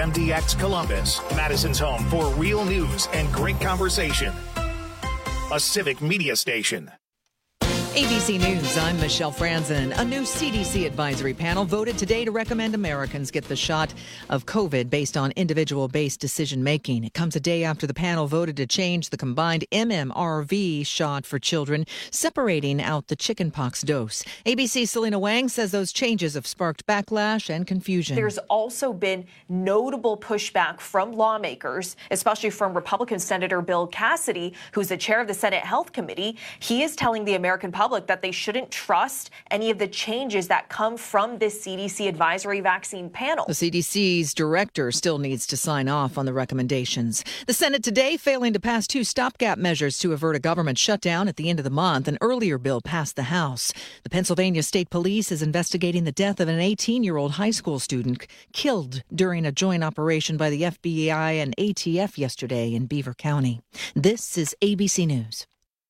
WMDX Columbus, Madison's home for real news and great conversation. A civic media station. ABC News, I'm Michelle Franzen. A new CDC advisory panel voted today to recommend Americans get the shot of COVID based on individual-based decision-making. It comes a day after the panel voted to change the combined MMRV shot for children, separating out the chickenpox dose. ABC's Selena Wang says those changes have sparked backlash and confusion. There's also been notable pushback from lawmakers, especially from Republican Senator Bill Cassidy, who's the chair of the Senate Health Committee. He is telling the American public that they shouldn't trust any of the changes that come from this CDC advisory vaccine panel. The CDC's director still needs to sign off on the recommendations. The Senate today failing to pass two stopgap measures to avert a government shutdown at the end of the month. An earlier bill passed the House. The Pennsylvania State Police is investigating the death of an 18-year-old high school student killed during a joint operation by the FBI and ATF yesterday in Beaver County. This is ABC News.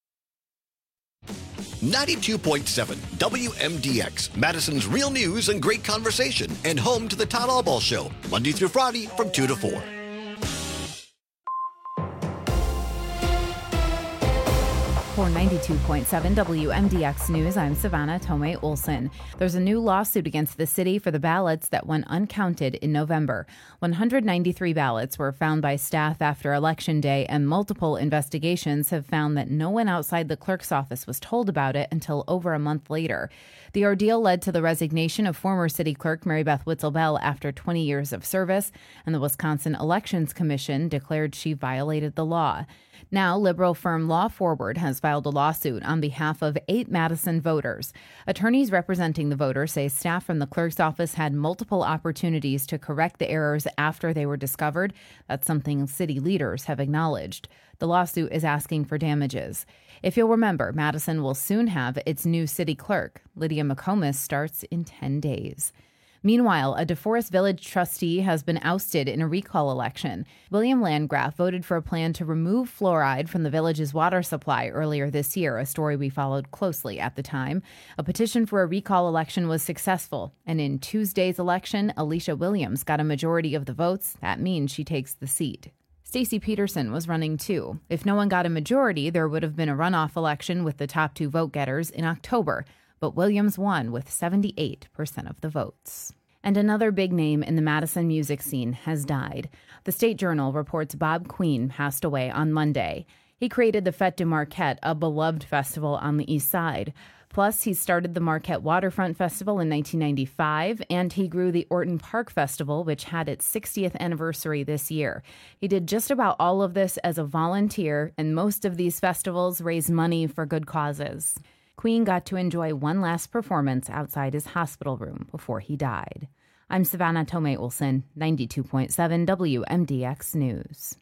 92.7 WMDX, Madison's real news and great conversation, and home to the Todd Albaugh Show, Monday through Friday from 2 to 4. For 92.7 WMDX News, I'm Savannah Tomei Olson. There's a new lawsuit against the city for the ballots that went uncounted in November. 193 ballots were found by staff after Election Day, and multiple investigations have found that no one outside the clerk's office was told about it until over a month later. The ordeal led to the resignation of former city clerk Mary Beth Witzel-Bell after 20 years of service, and the Wisconsin Elections Commission declared she violated the law. Now, liberal firm Law Forward has filed a lawsuit on behalf of 8 Madison voters. Attorneys representing the voters say staff from the clerk's office had multiple opportunities to correct the errors after they were discovered. That's something city leaders have acknowledged. The lawsuit is asking for damages. If you'll remember, Madison will soon have its new city clerk. Lydia McComas starts in 10 days. Meanwhile, a DeForest Village trustee has been ousted in a recall election. William Landgraf voted for a plan to remove fluoride from the village's water supply earlier this year, a story we followed closely at the time. A petition for a recall election was successful, and in Tuesday's election, Alicia Williams got a majority of the votes. That means she takes the seat. Stacey Peterson was running too. If no one got a majority, there would have been a runoff election with the top 2 vote-getters in October. But Williams won with 78% of the votes. And another big name in the Madison music scene has died. The State Journal reports Bob Queen passed away on Monday. He created the Fête de Marquette, a beloved festival on the East Side. Plus, he started the Marquette Waterfront Festival in 1995, and he grew the Orton Park Festival, which had its 60th anniversary this year. He did just about all of this as a volunteer, and most of these festivals raised money for good causes. Queen got to enjoy one last performance outside his hospital room before he died. I'm Savannah Tomei Olson, 92.7 WMDX News.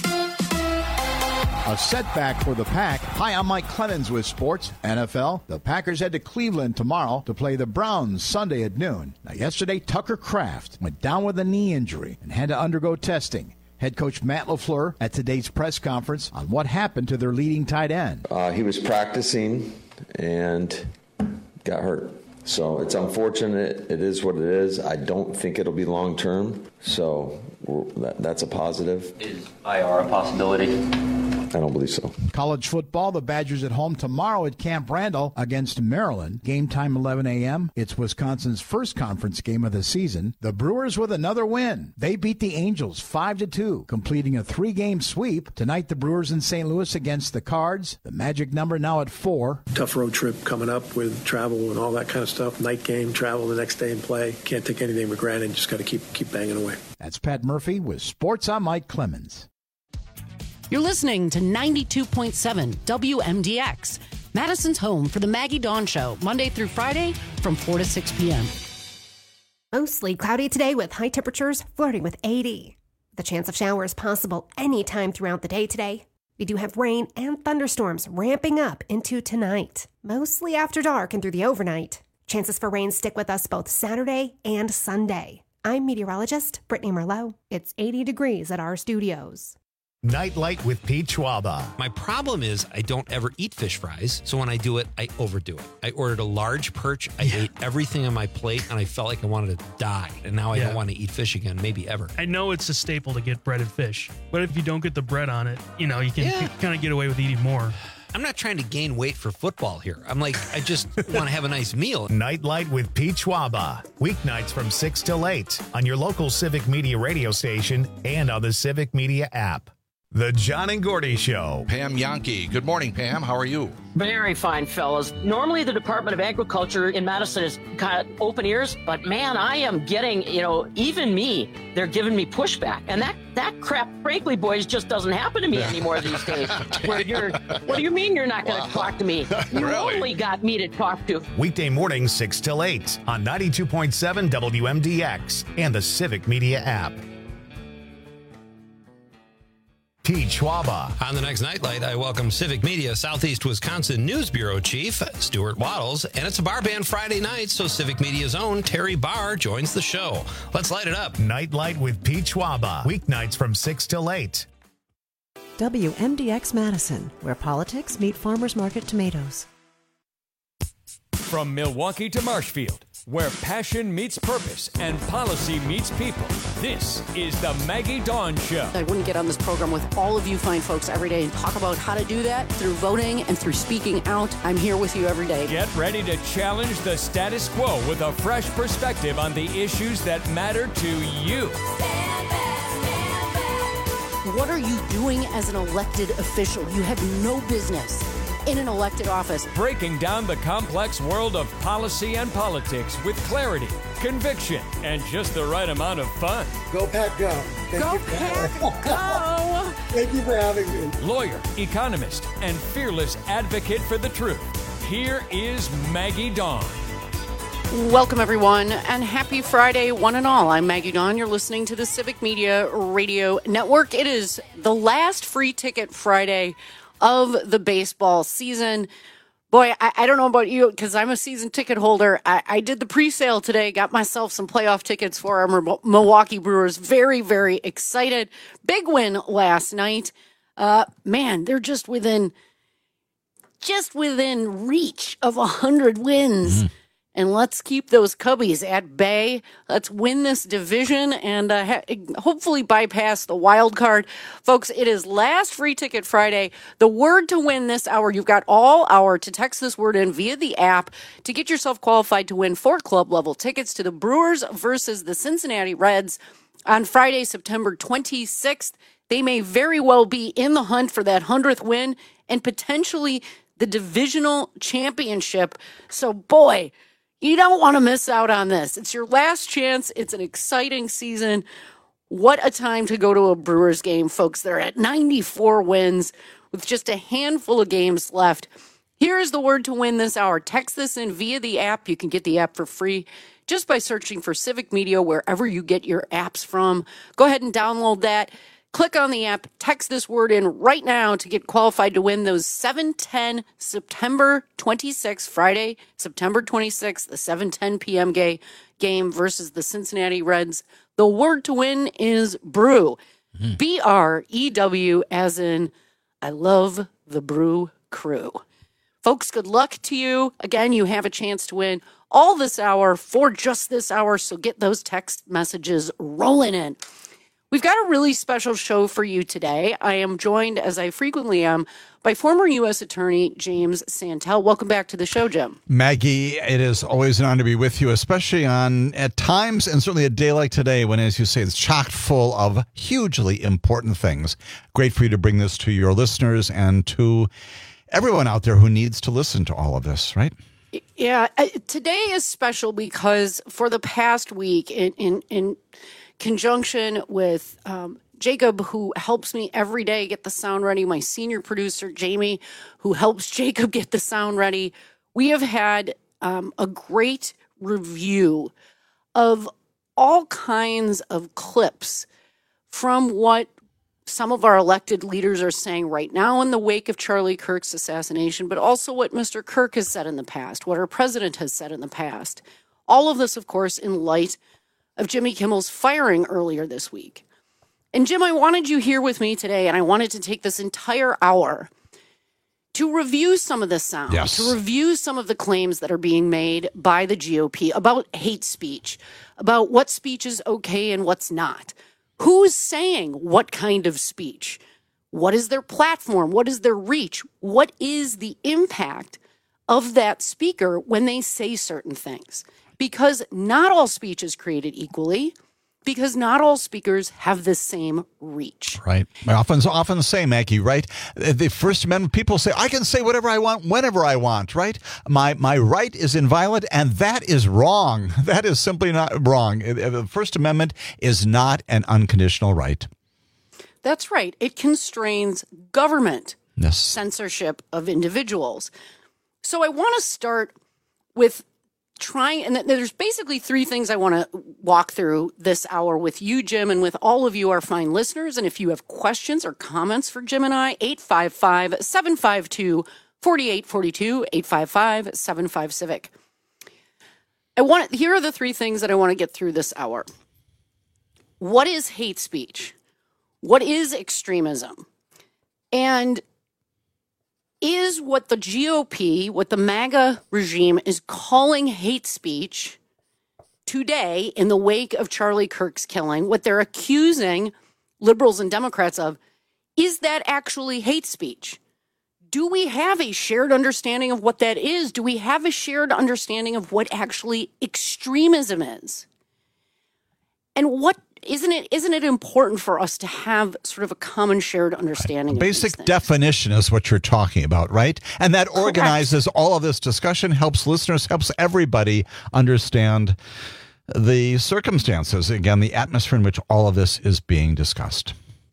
A setback for the Pack. Hi, I'm Mike Clemens with Sports NFL. The Packers head to Cleveland tomorrow to play the Browns Sunday at noon. Now, yesterday, Tucker Kraft went down with a knee injury and had to undergo testing. Head coach Matt LaFleur at today's press conference on what happened to their leading tight end. He was practicing and got hurt. So it's unfortunate. It is what it is. I don't think it'll be long term. So that's a positive. Is IR a possibility? I don't believe so. College football, the Badgers at home tomorrow at Camp Randall against Maryland. Game time 11 a.m. It's Wisconsin's first conference game of the season. The Brewers with another win. They beat the Angels 5-2, completing a 3-game sweep. Tonight, the Brewers in St. Louis against the Cards. The magic number now at 4. Tough road trip coming up with travel and all that kind of stuff. Night game, travel the next day and play. Can't take anything for granted. Just got to keep banging away. That's Pat Murphy with Sports. I'm Mike Clemens. You're listening to 92.7 WMDX, Madison's home for the Maggie Dawn Show, Monday through Friday from 4 to 6 p.m. Mostly cloudy today with high temperatures flirting with 80. The chance of showers possible anytime throughout the day today. We do have rain and thunderstorms ramping up into tonight, mostly after dark and through the overnight. Chances for rain stick with us both Saturday and Sunday. I'm meteorologist Brittany Merlot. It's 80 degrees at our studios. Nightlight with Pete Schwaba. My problem is I don't ever eat fish fries, so when I do it, I overdo it. I ordered a large perch. I ate everything on my plate, and I felt like I wanted to die. And now I don't want to eat fish again, maybe ever. I know it's a staple to get breaded fish, but if you don't get the bread on it, you can kind of get away with eating more. I'm not trying to gain weight for football here. I'm like, I just want to have a nice meal. Nightlight with Pete Schwaba. Weeknights from 6 till 8 on your local Civic Media radio station and on the Civic Media app. The John and Gordy Show. Pam Yankee. Good morning, Pam. How are you? Very fine, fellas. Normally, the Department of Agriculture in Madison is kind of open ears, but man, I am getting, even me, they're giving me pushback. And that crap, frankly, boys, just doesn't happen to me anymore these days. Where what do you mean you're not going to talk to me? You only got me to talk to. Weekday mornings, 6 till 8 on 92.7 WMDX and the Civic Media app. Pete Schwaba. On the next Nightlight, I welcome Civic Media Southeast Wisconsin News Bureau Chief Stuart Waddles, and it's a bar band Friday night, so Civic Media's own Terry Barr joins the show. Let's light it up. Nightlight with Pete Schwaba. Weeknights from 6 till 8. WMDX Madison, where politics meet farmers market tomatoes. From Milwaukee to Marshfield, where passion meets purpose and policy meets people, this is the Maggie Dawn Show. I wouldn't get on this program with all of you fine folks every day and talk about how to do that through voting and through speaking out. I'm here with you every day. Get ready to challenge the status quo with a fresh perspective on the issues that matter to you. What are you doing as an elected official? You have no business in an elected office. Breaking down the complex world of policy and politics with clarity, conviction, and just the right amount of fun. Go Pack Go. Go Pack Go. Thank you for having me. Lawyer, economist, and fearless advocate for the truth. Here is Maggie Dawn. Welcome, everyone, and happy Friday, one and all. I'm Maggie Dawn. You're listening to the Civic Media Radio Network. It is the last free ticket Friday of the baseball season. Boy, I don't know about you, because I'm a season ticket holder. I did the pre-sale today, got myself some playoff tickets for our Milwaukee Brewers. Very, very excited. Big win last night. Man, they're just within reach of 100 wins. Mm-hmm. And let's keep those Cubbies at bay. Let's win this division and hopefully bypass the wild card. Folks, it is last free ticket Friday. The word to win this hour, you've got all hour to text this word in via the app to get yourself qualified to win 4 club level tickets to the Brewers versus the Cincinnati Reds on Friday, September 26th. They may very well be in the hunt for that 100th win and potentially the divisional championship. So, boy, you don't want to miss out on this. It's your last chance. It's an exciting season. What a time to go to a Brewers game, folks. They're at 94 wins with just a handful of games left. Here is the word to win this hour. Text this in via the app. You can get the app for free just by searching for Civic Media wherever you get your apps from. Go ahead and download that. Click on the app, text this word in right now to get qualified to win those 7:10 September 26th, Friday, September 26th, the 7:10 p.m. game versus the Cincinnati Reds. The word to win is brew. Mm-hmm. B-R-E-W, as in I love the Brew Crew. Folks, good luck to you. Again, you have a chance to win all this hour for just this hour, so get those text messages rolling in. We've got a really special show for you today. I am joined, as I frequently am, by former U.S. Attorney James Santel. Welcome back to the show, Jim. Maggie, it is always an honor to be with you, especially at times, and certainly a day like today when, as you say, it's chock full of hugely important things. Great for you to bring this to your listeners and to everyone out there who needs to listen to all of this, right? Yeah, today is special because for the past week, in conjunction with Jacob, who helps me every day get the sound ready, my senior producer, Jamie, who helps Jacob get the sound ready, we have had a great review of all kinds of clips from what some of our elected leaders are saying right now in the wake of Charlie Kirk's assassination, but also what Mr. Kirk has said in the past, what our president has said in the past. All of this, of course, in light of Jimmy Kimmel's firing earlier this week. And Jim, I wanted you here with me today, and I wanted to take this entire hour to review some of the sound, to review some of the claims that are being made by the GOP about hate speech, about what speech is okay and what's not. Who's saying what kind of speech? What is their platform? What is their reach? What is the impact of that speaker when they say certain things? Because not all speech is created equally, because not all speakers have the same reach. Right. I often say, Maggie, right? The First Amendment, people say, I can say whatever I want, whenever I want, right? My right is inviolate, and that is wrong. That is simply not wrong. The First Amendment is not an unconditional right. That's right. It constrains government censorship of individuals. So I want to start with and there's basically three things I want to walk through this hour with you, Jim, and with all of you, our fine listeners. And if you have questions or comments for Jim and I, 855-752-4842, 855-75-CIVIC. Here are the three things that I want to get through this hour. What is hate speech? What is extremism? And is what the GOP, what the MAGA regime is calling hate speech today in the wake of Charlie Kirk's killing, what they're accusing liberals and Democrats of, is that actually hate speech? Do we have a shared understanding of what that is? Do we have a shared understanding of what actually extremism is? And what isn't it important for us to have sort of a common shared understanding? Right. Basic definition is what you're talking about, right? And that organizes all of this discussion, helps listeners, helps everybody understand the circumstances, again, the atmosphere in which all of this is being discussed.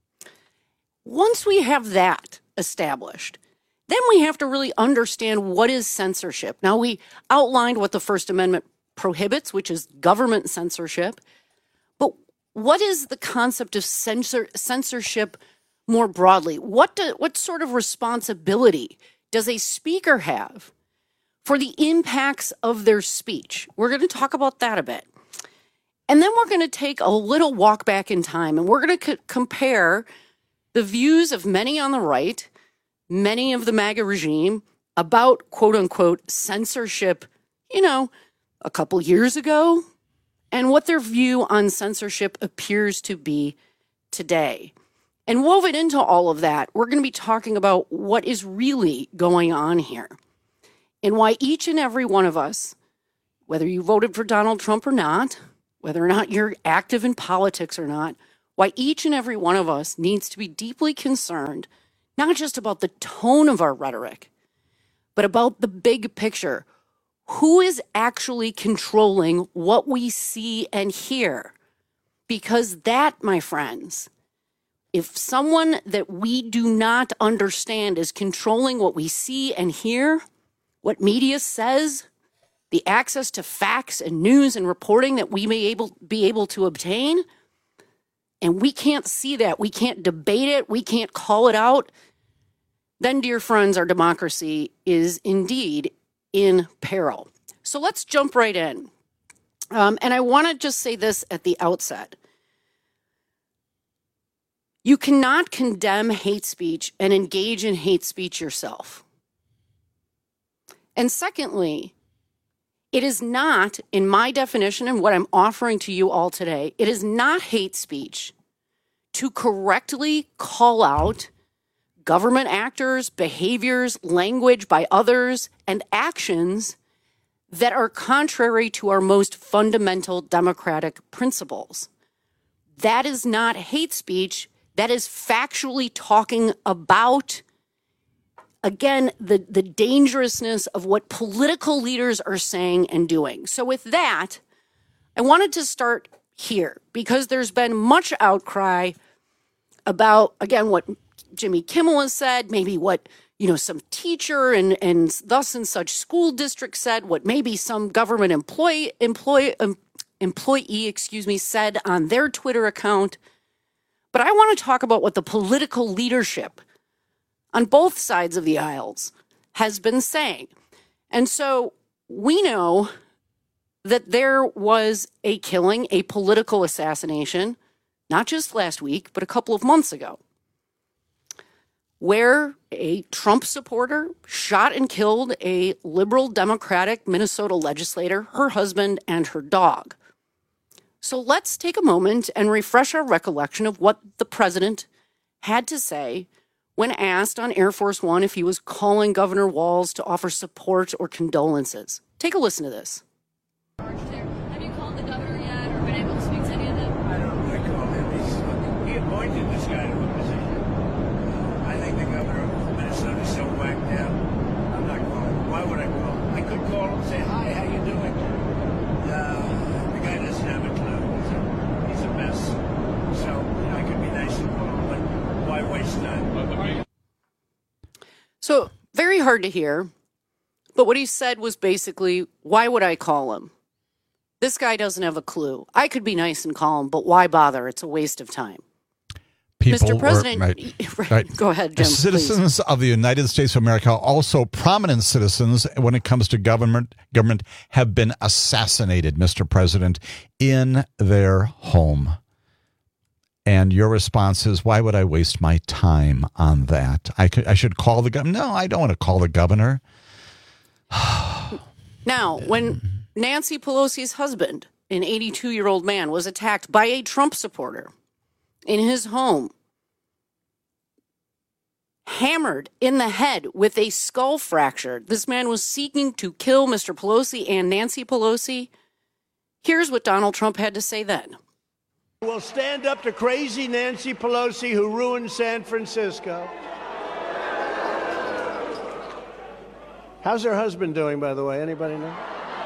Once we have that established, then we have to really understand what is censorship. Now, we outlined what the First Amendment prohibits, which is government censorship. What is the concept of censorship more broadly? What sort of responsibility does a speaker have for the impacts of their speech? We're going to talk about that a bit. And then we're going to take a little walk back in time, and we're going to compare the views of many on the right, many of the MAGA regime about quote-unquote censorship, a couple years ago, and what their view on censorship appears to be today. And woven into all of that, we're going to be talking about what is really going on here and why each and every one of us, whether you voted for Donald Trump or not, whether or not you're active in politics or not, why each and every one of us needs to be deeply concerned, not just about the tone of our rhetoric, but about the big picture. Who is actually controlling what we see and hear? Because that, my friends, if someone that we do not understand is controlling what we see and hear, what media says, the access to facts and news and reporting that we may be able to obtain, and we can't see that, we can't debate it, we can't call it out, then, dear friends, our democracy is indeed in peril. So let's jump right in. And I want to just say this at the outset. You cannot condemn hate speech and engage in hate speech yourself. And secondly, it is not, in my definition and what I'm offering to you all today, it is not hate speech to correctly call out government actors, behaviors, language by others, and actions that are contrary to our most fundamental democratic principles. That is not hate speech. That is factually talking about, again, the dangerousness of what political leaders are saying and doing. So with that, I wanted to start here because there's been much outcry about, again, what Jimmy Kimmel has said, maybe what, some teacher and thus and such school district said, what maybe some government employee, said on their Twitter account. But I want to talk about what the political leadership on both sides of the aisles has been saying. And so we know that there was a killing, a political assassination, not just last week, but a couple of months ago, where a Trump supporter shot and killed a liberal Democratic Minnesota legislator, her husband, and her dog. So let's take a moment and refresh our recollection of what the president had to say when asked on Air Force One if he was calling Governor Walz to offer support or condolences. Take a listen to this. Have you called the governor yet or been able to speak to any of them? I don't know. I called him. He appointed this guy to a position. I think the governor of Minnesota is so whacked out. I'm not calling him. Why would I call him? I could call him and say, hi, how you doing? The guy doesn't have a clue. He's a mess. So, I could be nice and call him, but why waste time? So, very hard to hear. But what he said was basically, why would I call him? This guy doesn't have a clue. I could be nice and call him, but why bother? It's a waste of time. Mr. President, right. Go ahead, Jim. Citizens of the United States of America, also prominent citizens when it comes to government, have been assassinated, Mr. President, in their home. And your response is, why would I waste my time on that? I should call the governor. No, I don't want to call the governor. Now, when Nancy Pelosi's husband, an 82-year-old man, was attacked by a Trump supporter in his home, hammered in the head with a skull fracture, this man was seeking to kill Mr. Pelosi and Nancy Pelosi. Here's what Donald Trump had to say then. We'll stand up to crazy Nancy Pelosi who ruined San Francisco. How's her husband doing, by the way? Anybody know?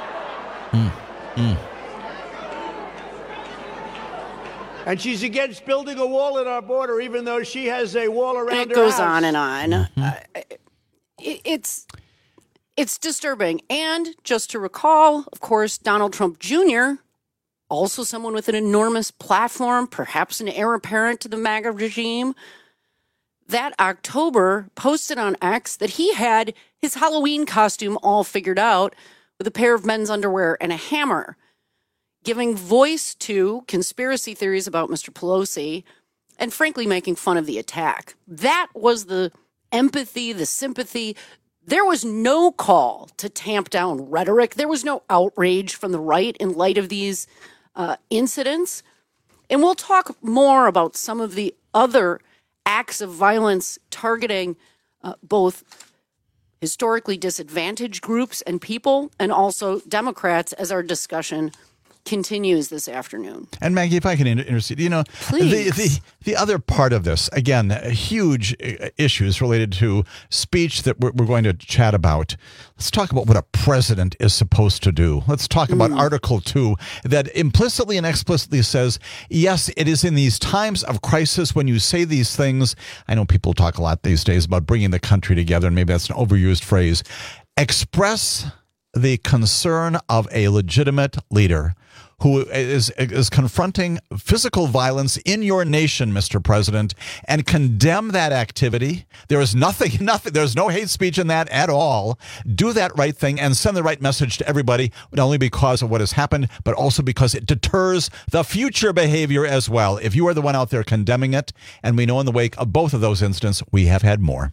And she's against building a wall at our border, even though she has a wall around her house. It goes on and on. It's disturbing. And just to recall, of course, Donald Trump Jr., also someone with an enormous platform, perhaps an heir apparent to the MAGA regime, that October posted on X that he had his Halloween costume all figured out with a pair of men's underwear and a hammer, giving voice to conspiracy theories about Mr. Pelosi and frankly making fun of the attack. That was the empathy, the sympathy. There was no call to tamp down rhetoric. There was no outrage from the right in light of these incidents. And we'll talk more about some of the other acts of violence targeting both historically disadvantaged groups and people and also Democrats as our discussion continues this afternoon. And Maggie, if I can intercede, the other part of this, again, huge issues related to speech that we're going to chat about. Let's talk about what a president is supposed to do. Let's talk about Article 2 that implicitly and explicitly says, yes, it is in these times of crisis when you say these things. I know people talk a lot these days about bringing the country together, and maybe that's an overused phrase. Express the concern of a legitimate leader who is confronting physical violence in your nation, Mr. President, and condemn that activity. There is nothing, there's no hate speech in that at all. Do that right thing and send the right message to everybody, not only because of what has happened, but also because it deters the future behavior as well. If you are the one out there condemning it, and we know in the wake of both of those incidents, we have had more.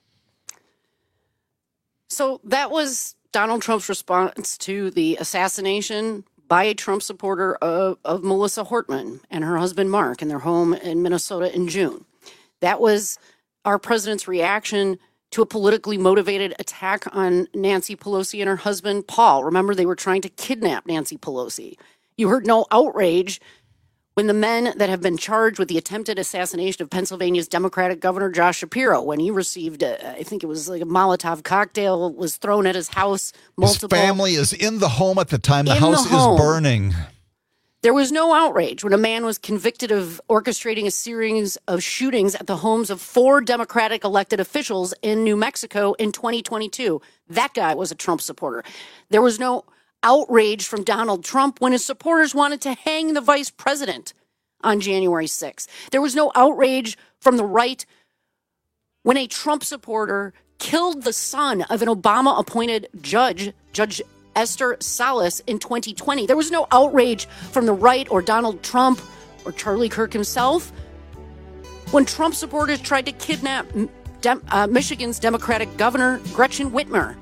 So that was Donald Trump's response to the assassination by a Trump supporter of Melissa Hortman and her husband Mark in their home in Minnesota in June. That was our president's reaction to a politically motivated attack on Nancy Pelosi and her husband Paul. Remember, they were trying to kidnap Nancy Pelosi. You heard no outrage when the men that have been charged with the attempted assassination of Pennsylvania's Democratic Governor Josh Shapiro, when he received, I think it was like a Molotov cocktail was thrown at his house. His family is in the home at the time the house is burning. There was no outrage when a man was convicted of orchestrating a series of shootings at the homes of 4 Democratic elected officials in New Mexico in 2022. That guy was a Trump supporter. There was no outrage from Donald Trump when his supporters wanted to hang the vice president on January 6th. There was no outrage from the right when a Trump supporter killed the son of an Obama-appointed judge, Judge Esther Salas, in 2020. There was no outrage from the right or Donald Trump or Charlie Kirk himself, when Trump supporters tried to kidnap Michigan's Democratic Governor Gretchen Whitmer.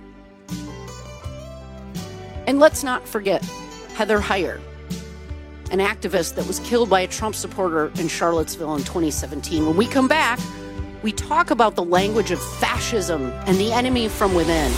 And let's not forget Heather Heyer, an activist that was killed by a Trump supporter in Charlottesville in 2017. When we come back, we talk about the language of fascism and the enemy from within.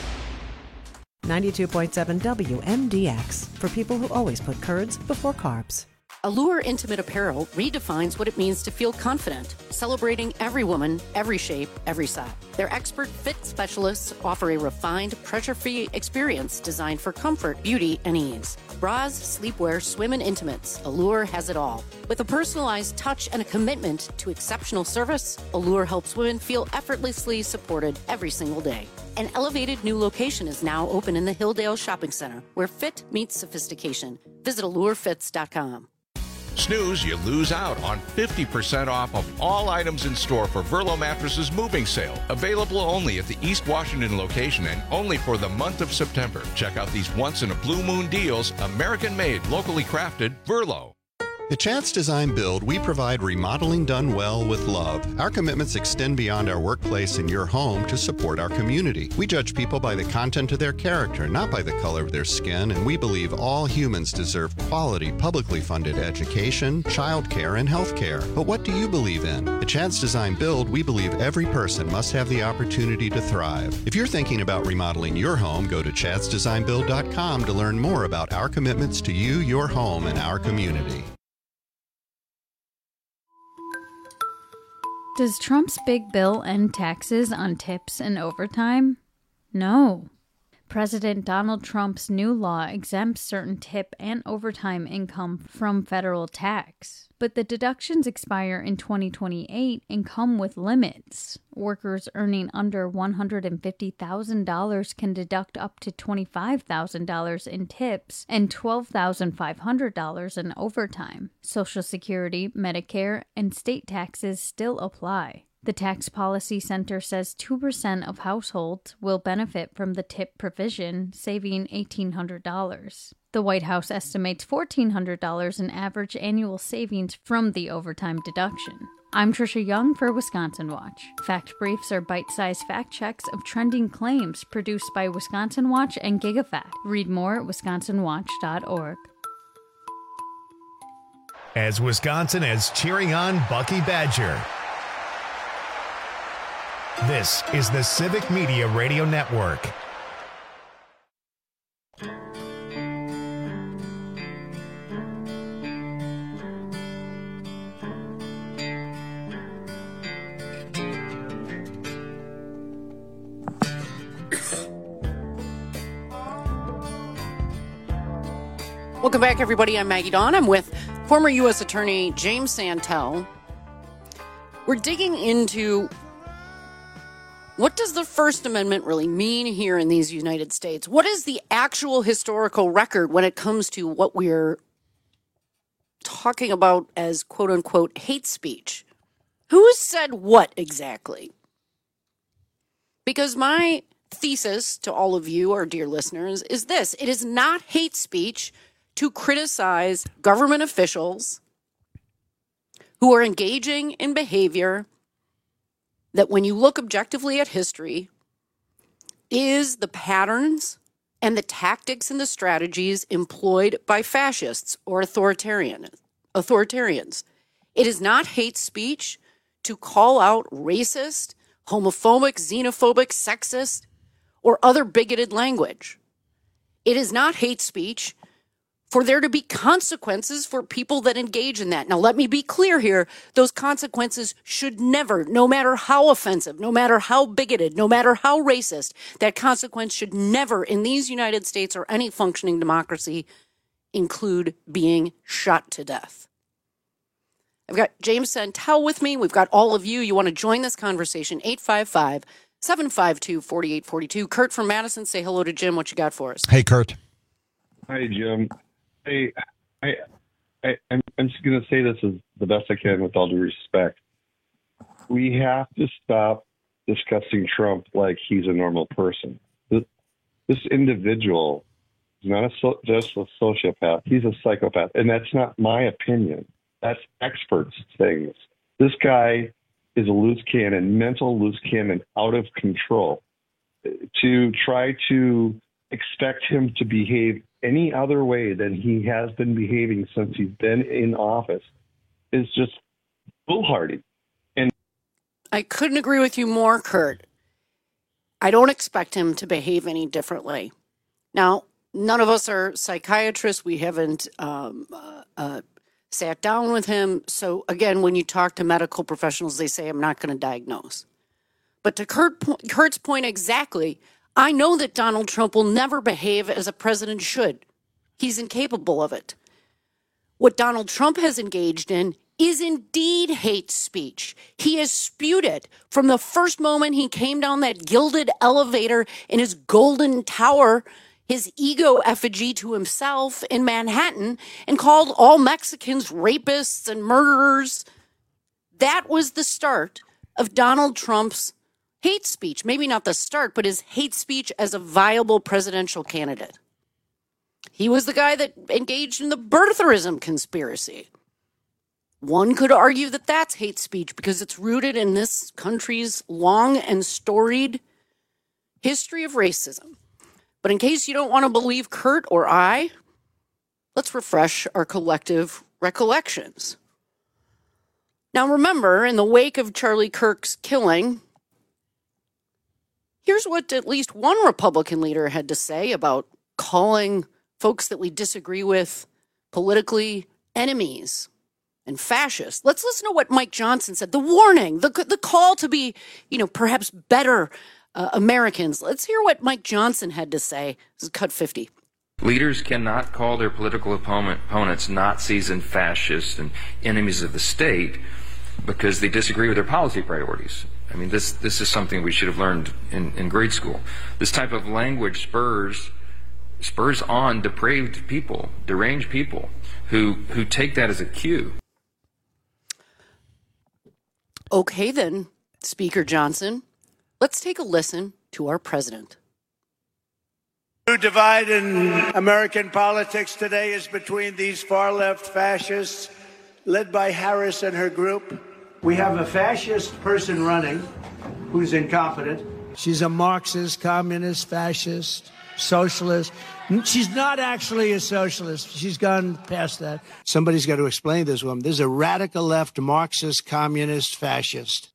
92.7 WMDX, for people who always put curds before carbs. Allure Intimate Apparel redefines what it means to feel confident, celebrating every woman, every shape, every size. Their expert fit specialists offer a refined, pressure-free experience designed for comfort, beauty, and ease. Bras, sleepwear, swim, and intimates, Allure has it all. With a personalized touch and a commitment to exceptional service, Allure helps women feel effortlessly supported every single day. An elevated new location is now open in the Hilldale Shopping Center, where fit meets sophistication. Visit allurefits.com. Snooze, you lose out on 50% off of all items in store for Verlo Mattresses moving sale. Available only at the East Washington location and only for the month of September. Check out these once-in-a-blue-moon deals, American-made, locally crafted, Verlo. At Chance Design Build, we provide remodeling done well with love. Our commitments extend beyond our workplace and your home to support our community. We judge people by the content of their character, not by the color of their skin, and we believe all humans deserve quality, publicly funded education, childcare, and health care. But what do you believe in? At Chance Design Build, we believe every person must have the opportunity to thrive. If you're thinking about remodeling your home, go to chancedesignbuild.com to learn more about our commitments to you, your home, and our community. Does Trump's big bill end taxes on tips and overtime? No. President Donald Trump's new law exempts certain tip and overtime income from federal tax. But the deductions expire in 2028 and come with limits. Workers earning under $150,000 can deduct up to $25,000 in tips and $12,500 in overtime. Social Security, Medicare, and state taxes still apply. The Tax Policy Center says 2% of households will benefit from the tip provision, saving $1,800. The White House estimates $1,400 in average annual savings from the overtime deduction. I'm Trisha Young for Wisconsin Watch. Fact Briefs are bite-sized fact checks of trending claims produced by Wisconsin Watch and GigaFact. Read more at wisconsinwatch.org. As Wisconsin is cheering on Bucky Badger. This is the Civic Media Radio Network. Welcome back, everybody. I'm Maggie Dawn. I'm with former U.S. Attorney James Santel. We're digging into what does the First Amendment really mean here in these United States? What is the actual historical record when it comes to what we're talking about as quote-unquote hate speech? Who said what exactly? Because my thesis to all of you, our dear listeners, is this. It is not hate speech to criticize government officials who are engaging in behavior that, when you look objectively at history, is the patterns and the tactics and the strategies employed by fascists or authoritarians. It is not hate speech to call out racist, homophobic, xenophobic, sexist, or other bigoted language. It is not hate speech for there to be consequences for people that engage in that. Now, let me be clear here. Those consequences should never, no matter how offensive, no matter how bigoted, no matter how racist, that consequence should never, in these United States or any functioning democracy, include being shot to death. I've got James Santel with me. We've got all of you. You want to join this conversation, 855-752-4842. Kurt from Madison, say hello to Jim. What you got for us? Hey, Kurt. Hi, Jim. I'm just going to say this as the best I can with all due respect. We have to stop discussing Trump like he's a normal person. This individual is not just a sociopath. He's a psychopath. And that's not my opinion. That's experts' things. This guy is a loose cannon, mental loose cannon, out of control. To try to expect him to behave any other way than he has been behaving since he's been in office is just foolhardy. And I couldn't agree with you more, Kurt. I don't expect him to behave any differently. Now, none of us are psychiatrists. We haven't sat down with him. So again, when you talk to medical professionals, they say, I'm not going to diagnose. But to Kurt's point exactly, I know that Donald Trump will never behave as a president should. He's incapable of it. What Donald Trump has engaged in is indeed hate speech. He has spewed it from the first moment he came down that gilded elevator in his golden tower, his ego effigy to himself in Manhattan, and called all Mexicans rapists and murderers. That was the start of Donald Trump's hate speech. Maybe not the start, but his hate speech as a viable presidential candidate. He was the guy that engaged in the birtherism conspiracy. One could argue that that's hate speech because it's rooted in this country's long and storied history of racism. But in case you don't want to believe Kurt or I, let's refresh our collective recollections. Now remember, in the wake of Charlie Kirk's killing, here's what at least one Republican leader had to say about calling folks that we disagree with politically enemies and fascists. Let's listen to what Mike Johnson said. The warning, the call to be, perhaps better Americans. Let's hear what Mike Johnson had to say. This is Cut 50. Leaders cannot call their political opponents Nazis and fascists and enemies of the state because they disagree with their policy priorities. I mean, this is something we should have learned in grade school. This type of language spurs on depraved people, deranged people who take that as a cue. Okay, then, Speaker Johnson, let's take a listen to our president. The divide in American politics today is between these far-left fascists led by Harris and her group. We have a fascist person running who's incompetent. She's a Marxist, communist, fascist, socialist. She's not actually a socialist. She's gone past that. Somebody's got to explain this woman. There's a radical left Marxist, communist, fascist.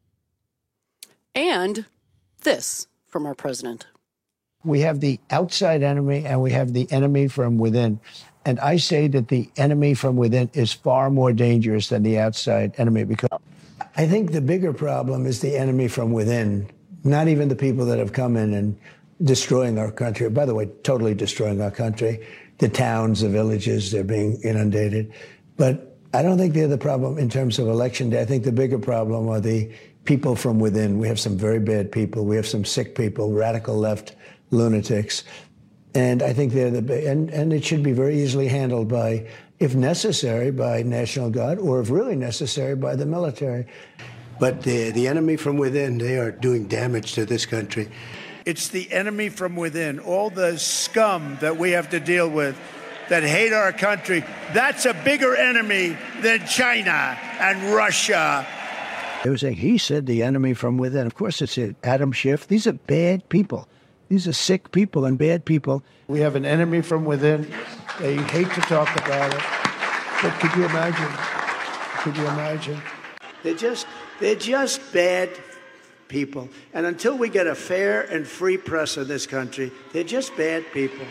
And this from our president. We have the outside enemy and we have the enemy from within. And I say that the enemy from within is far more dangerous than the outside enemy, because I think the bigger problem is the enemy from within, not even the people that have come in and destroying our country. By the way, totally destroying our country. The towns, the villages, they're being inundated. But I don't think they're the problem in terms of election day. I think the bigger problem are the people from within. We have some very bad people. We have some sick people, radical left lunatics. And I think they're and it should be very easily handled by, if necessary, by National Guard, or if really necessary, by the military. But the enemy from within, they are doing damage to this country. It's the enemy from within, all the scum that we have to deal with that hate our country. That's a bigger enemy than China and Russia. They were saying, he said the enemy from within. Of course, it's Adam Schiff. These are bad people. These are sick people and bad people. We have an enemy from within. They hate to talk about it. But could you imagine? Could you imagine? They're just bad people. And until we get a fair and free press in this country, they're just bad people.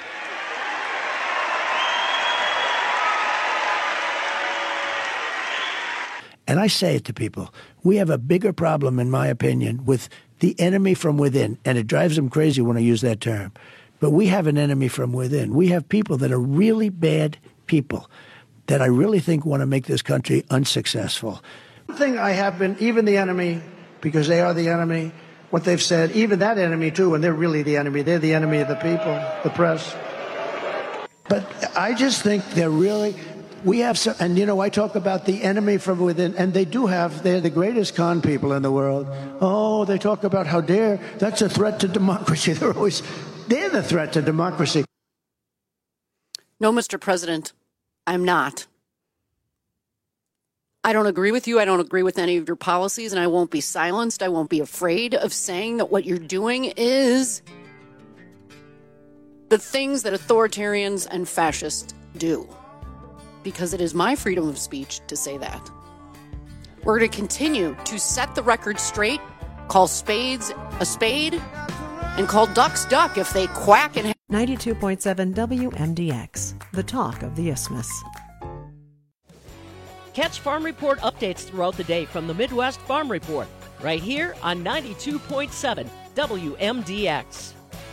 And I say it to people, we have a bigger problem, in my opinion, with the enemy from within. And it drives them crazy when I use that term. But we have an enemy from within. We have people that are really bad people that I really think want to make this country unsuccessful. One thing I have been, even the enemy, because they are the enemy, what they've said, even that enemy too, and they're really the enemy. They're the enemy of the people, the press. But I just think they're really... We have some, and I talk about the enemy from within, and they're the greatest con people in the world. Oh, they talk about how dare, that's a threat to democracy. They're the threat to democracy. No, Mr. President, I'm not. I don't agree with you. I don't agree with any of your policies, and I won't be silenced. I won't be afraid of saying that what you're doing is the things that authoritarians and fascists do, because it is my freedom of speech to say that. We're going to continue to set the record straight, call spades a spade, and call ducks duck if they quack and 92.7 WMDX, the talk of the Isthmus. Catch Farm Report updates throughout the day from the Midwest Farm Report, right here on 92.7 WMDX.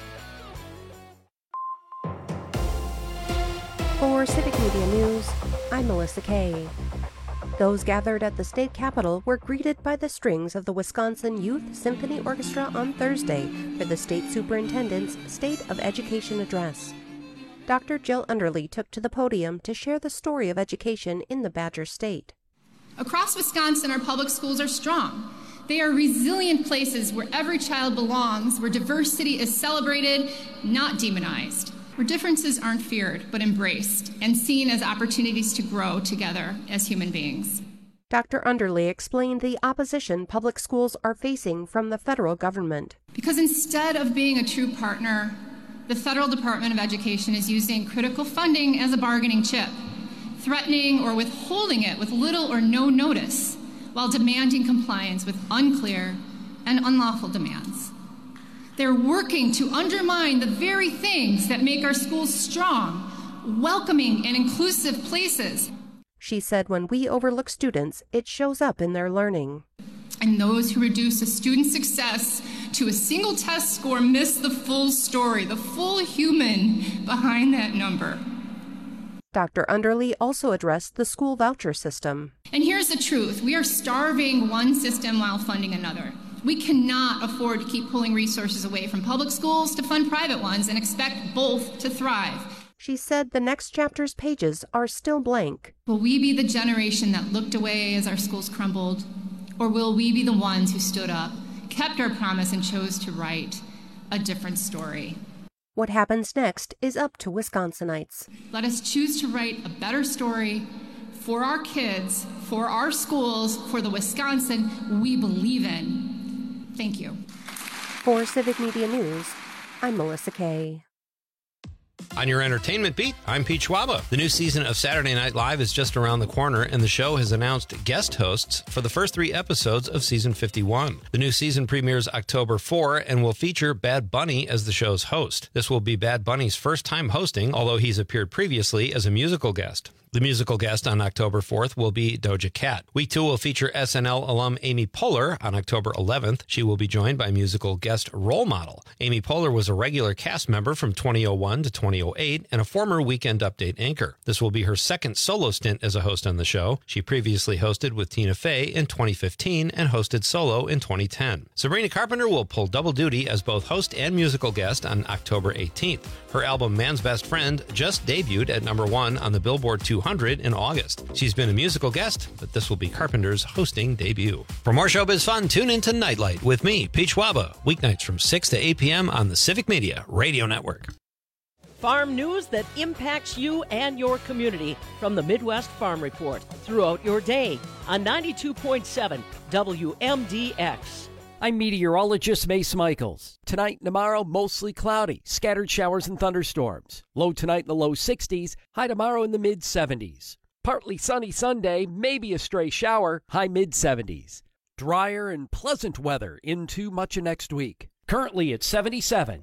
For Civic Media News, I'm Melissa Kay. Those gathered at the state capitol were greeted by the strings of the Wisconsin Youth Symphony Orchestra on Thursday for the state superintendent's State of Education address. Dr. Jill Underly took to the podium to share the story of education in the Badger State. Across Wisconsin, our public schools are strong. They are resilient places where every child belongs, where diversity is celebrated, not demonized, where differences aren't feared but embraced and seen as opportunities to grow together as human beings. Dr. Underly explained the opposition public schools are facing from the federal government. Because instead of being a true partner, the Federal Department of Education is using critical funding as a bargaining chip, threatening or withholding it with little or no notice, while demanding compliance with unclear and unlawful demands. They're working to undermine the very things that make our schools strong, welcoming and inclusive places. She said when we overlook students, it shows up in their learning. And those who reduce a student's success to a single test score miss the full story, the full human behind that number. Dr. Underly also addressed the school voucher system. And here's the truth. We are starving one system while funding another. We cannot afford to keep pulling resources away from public schools to fund private ones and expect both to thrive. She said the next chapter's pages are still blank. Will we be the generation that looked away as our schools crumbled? Or will we be the ones who stood up, kept our promise, and chose to write a different story? What happens next is up to Wisconsinites. Let us choose to write a better story for our kids, for our schools, for the Wisconsin we believe in. Thank you. For Civic Media News, I'm Melissa Kay. On your entertainment beat, I'm Pete Schwaba. The new season of Saturday Night Live is just around the corner, and the show has announced guest hosts for the first 3 episodes of season 51. The new season premieres October 4 and will feature Bad Bunny as the show's host. This will be Bad Bunny's first time hosting, although he's appeared previously as a musical guest. The musical guest on October 4th will be Doja Cat. Week 2 will feature SNL alum Amy Poehler on October 11th. She will be joined by musical guest Role Model. Amy Poehler was a regular cast member from 2001 to 2008 and a former Weekend Update anchor. This will be her second solo stint as a host on the show. She previously hosted with Tina Fey in 2015 and hosted solo in 2010. Sabrina Carpenter will pull double duty as both host and musical guest on October 18th. Her album Man's Best Friend just debuted at number 1 on the Billboard 200 in August. She's been a musical guest, but this will be Carpenter's hosting debut. For more showbiz fun, tune into Nightlight with me, Pete Schwaba, weeknights from 6 to 8 p.m. on the Civic Media Radio Network. Farm news that impacts you and your community from the Midwest Farm Report throughout your day on 92.7 WMDX. I'm meteorologist Mace Michaels. Tonight and tomorrow, mostly cloudy, scattered showers and thunderstorms. Low tonight in the low 60s, high tomorrow in the mid-70s. Partly sunny Sunday, maybe a stray shower, high mid-70s. Drier and pleasant weather into much of next week. Currently at 77.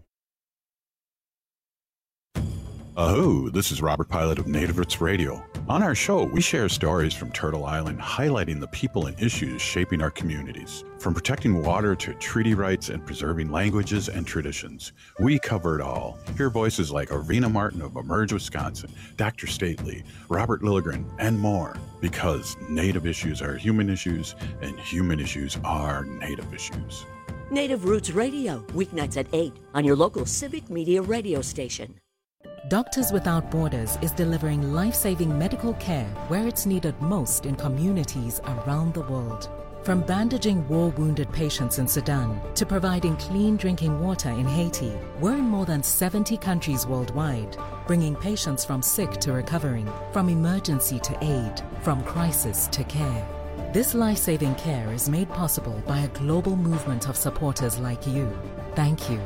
Aho, this is Robert Pilot of Native Roots Radio. On our show, we share stories from Turtle Island highlighting the people and issues shaping our communities. From protecting water to treaty rights and preserving languages and traditions, we cover it all. Hear voices like Arvina Martin of Emerge Wisconsin, Dr. Stately, Robert Lilligren, and more. Because Native issues are human issues, and human issues are Native issues. Native Roots Radio, weeknights at 8 on your local Civic Media radio station. Doctors Without Borders is delivering life-saving medical care where it's needed most in communities around the world. From bandaging war-wounded patients in Sudan to providing clean drinking water in Haiti, we're in more than 70 countries worldwide. bringing patients from sick to recovering, from emergency to aid, from crisis to care. This life-saving care is made possible by a global movement of supporters like you. Thank you.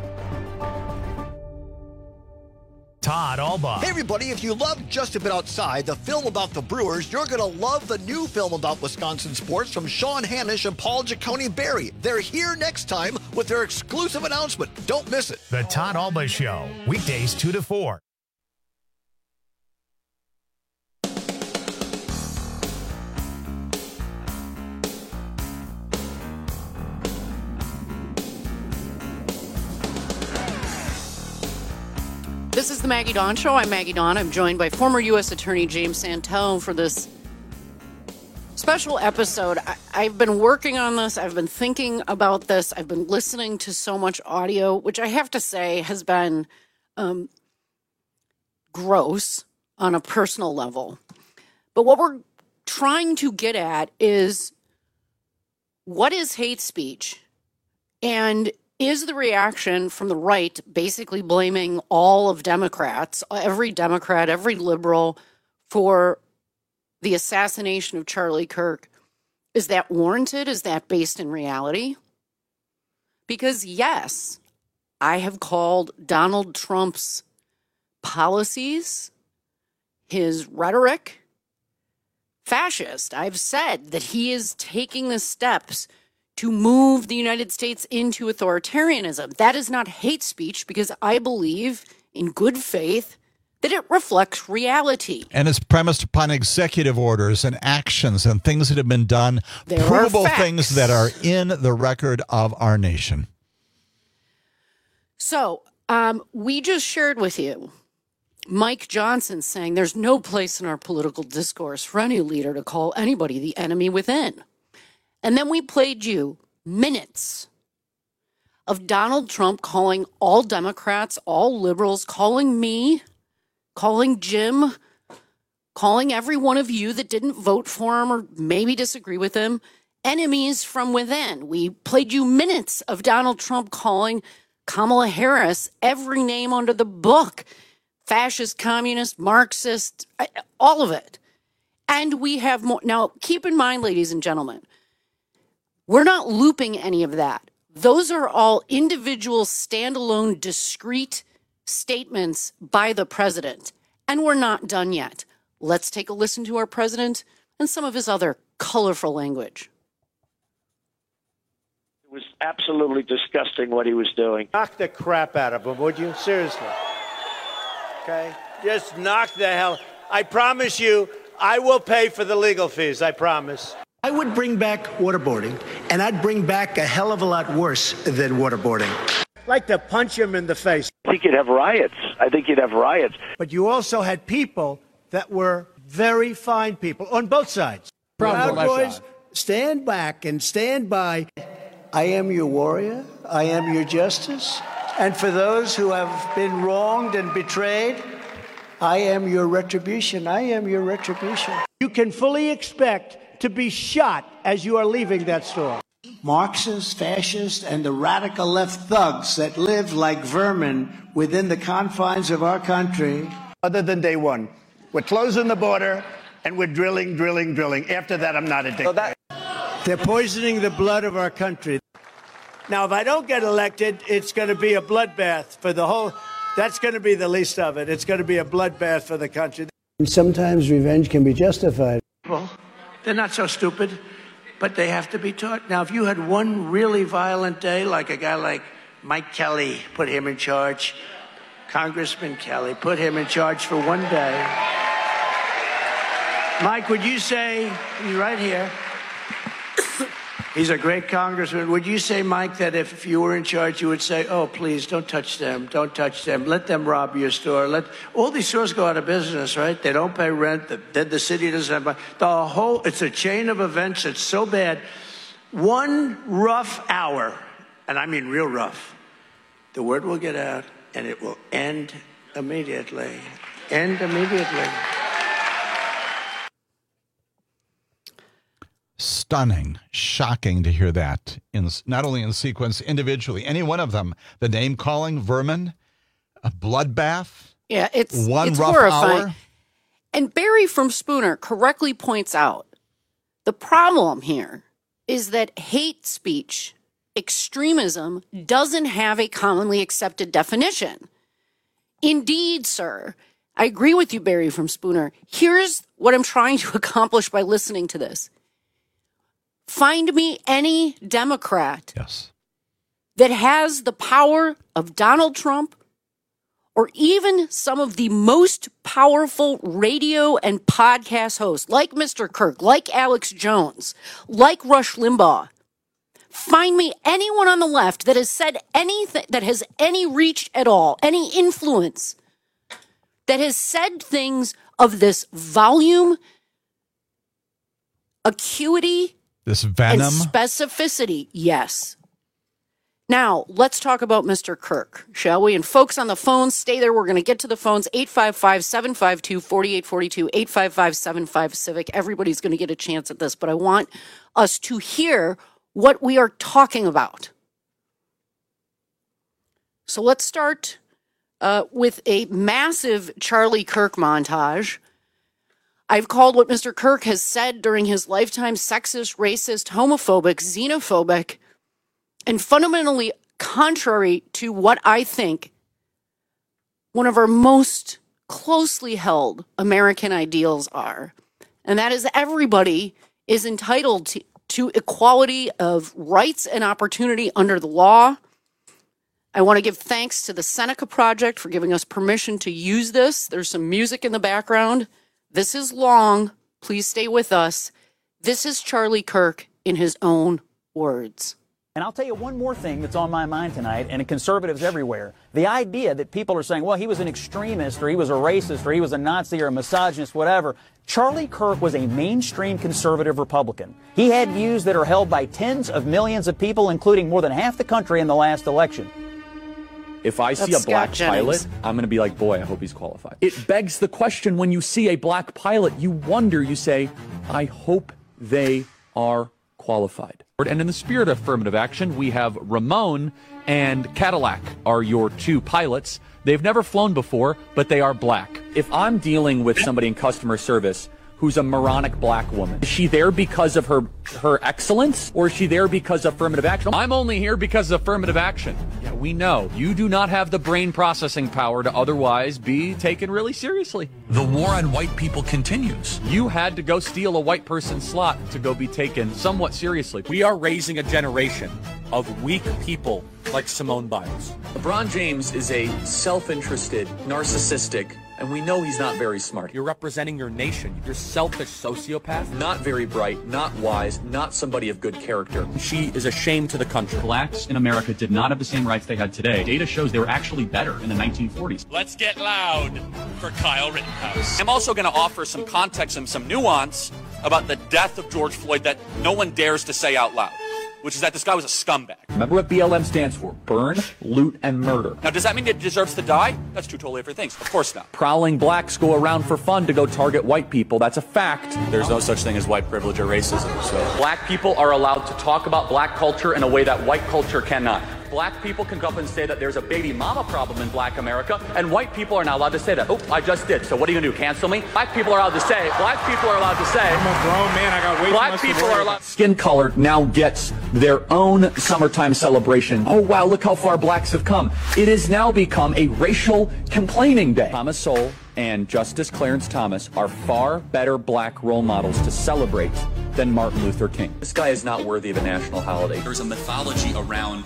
Todd Alba. Hey everybody, if you love Just a Bit Outside, the film about the Brewers, you're going to love the new film about Wisconsin sports from Sean Hanisch and Paul Giacone-Berry. They're here next time with their exclusive announcement. Don't miss it. The Todd Alba Show, weekdays 2 to 4. This is the Maggie Dawn Show. I'm Maggie Dawn. I'm joined by former U.S. Attorney James Santone for this special episode. I've been working on this. I've been thinking about this. I've been listening to so much audio, which I have to say has been gross on a personal level. But what we're trying to get at is, what is hate speech? And is the reaction from the right basically blaming all of Democrats, every Democrat, every liberal, for the assassination of Charlie Kirk? Is that warranted? Is that based in reality? Because yes, I have called Donald Trump's policies, his rhetoric, fascist. I've said that he is taking the steps to move the United States into authoritarianism. That is not hate speech, because I believe in good faith that it reflects reality. And it's premised upon executive orders and actions and things that have been done, provable things that are in the record of our nation. So we just shared with you Mike Johnson saying there's no place in our political discourse for any leader to call anybody the enemy within. And then we played you minutes of Donald Trump calling all Democrats, all liberals, calling me, calling Jim, calling every one of you that didn't vote for him or maybe disagree with him, enemies from within. We played you minutes of Donald Trump calling Kamala Harris every name under the book, fascist, communist, Marxist, all of it. And we have more. Now, keep in mind, ladies and gentlemen, we're not looping any of that. Those are all individual, standalone, discrete statements by the president. And we're not done yet. Let's take a listen to our president and some of his other colorful language. It was absolutely disgusting what he was doing. Knock the crap out of him, would you? Seriously. Okay? Just knock the hell. I promise you, I will pay for the legal fees. I promise. I would bring back waterboarding, and I'd bring back a hell of a lot worse than waterboarding. I'd like to punch him in the face. I think you'd have riots. But you also had people that were very fine people on both sides. Proud boys, stand back and stand by. I am your warrior. I am your justice. And for those who have been wronged and betrayed, I am your retribution. I am your retribution. You can fully expect to be shot as you are leaving that store. Marxists, fascists, and the radical left thugs that live like vermin within the confines of our country. Other than day one, we're closing the border and we're drilling. After that, I'm not a dictator. They're poisoning the blood of our country. Now, if I don't get elected, it's going to be a bloodbath for the whole. That's going to be the least of it. It's going to be a bloodbath for the country. Sometimes revenge can be justified. Well, they're not so stupid, but they have to be taught. Now, if you had one really violent day, like a guy like Mike Kelly, put him in charge, Congressman Kelly, put him in charge for one day. Mike, would you say, he's right here, he's a great congressman. Would you say, Mike, that if you were in charge, you would say, oh, please, don't touch them. Don't touch them. Let them rob your store. All these stores go out of business, right? They don't pay rent. Then the city doesn't have money. It's a chain of events. It's so bad. One rough hour, and I mean real rough, the word will get out and it will end immediately. End immediately. Stunning, shocking to hear that, in not only in sequence, individually, any one of them, the name-calling, vermin, a bloodbath, Yeah, it's One rough horrifying. hour? And Barry from Spooner correctly points out the problem here is that hate speech, extremism, doesn't have a commonly accepted definition. Indeed, sir, I agree with you, Barry from Spooner. Here's what I'm trying to accomplish by listening to this. Find me any Democrat that has the power of Donald Trump or even some of the most powerful radio and podcast hosts like Mr. Kirk, like Alex Jones, like Rush Limbaugh. Find me anyone on the left that has said anything, that has any reach at all, any influence, that has said things of this volume, acuity, this venom, and specificity. Yes. Now, let's talk about Mr. Kirk, shall we? And folks on the phones, stay there. We're going to get to the phones. 855-752-4842, 855-75-CIVIC. Everybody's going to get a chance at this, but I want us to hear what we are talking about. So let's start with a massive Charlie Kirk montage. I've called what Mr. Kirk has said during his lifetime sexist, racist, homophobic, xenophobic, and fundamentally contrary to what I think one of our most closely held American ideals are. And that is everybody is entitled to equality of rights and opportunity under the law. I want to give thanks to the Seneca Project for giving us permission to use this. There's some music in the background. This is long. Please stay with us. This is Charlie Kirk in his own words. And I'll tell you one more thing that's on my mind tonight, and conservatives everywhere. The idea that people are saying, well, he was an extremist, or he was a racist, or he was a Nazi, or a misogynist, whatever. Charlie Kirk was a mainstream conservative Republican. He had views that are held by tens of millions of people, including more than half the country in the last election. If I see a black pilot, I'm going to be like, boy, I hope he's qualified. It begs the question, when you see a black pilot, you wonder, you say, I hope they are qualified. And in the spirit of affirmative action, we have Ramon and Cadillac are your two pilots. They've never flown before, but they are black. If I'm dealing with somebody in customer service who's a moronic black woman, is she there because of her excellence, or is she there because of affirmative action? I'm only here because of affirmative action. Yeah, we know. You do not have the brain processing power to otherwise be taken really seriously. The war on white people continues. You had to go steal a white person's slot to go be taken somewhat seriously. We are raising a generation of weak people like Simone Biles. LeBron James is a self-interested, narcissistic, and we know he's not very smart. You're representing your nation. You're selfish sociopath. Not very bright, not wise, not somebody of good character. She is a shame to the country. Blacks in America did not have the same rights they had today. Data shows they were actually better in the 1940s. Let's get loud for Kyle Rittenhouse. I'm also going to offer some context and some nuance about the death of George Floyd that no one dares to say out loud, which is that this guy was a scumbag. Remember what BLM stands for? Burn, loot, and murder. Now, does that mean it deserves to die? That's two totally different things. Of course not. Prowling blacks go around for fun to go target white people. That's a fact. There's no such thing as white privilege or racism. So black people are allowed to talk about black culture in a way that white culture cannot. Black people can come up and say that there's a baby mama problem in black America, and white people are not allowed to say that. Oh, I just did. So what are you going to do, cancel me? Black people are allowed to say, I'm a grown man, I got way black people are allowed. Skin color now gets their own summertime celebration. Oh, wow, look how far blacks have come. It has now become a racial complaining day. Thomas Sowell and Justice Clarence Thomas are far better black role models to celebrate than Martin Luther King. This guy is not worthy of a national holiday. There's a mythology around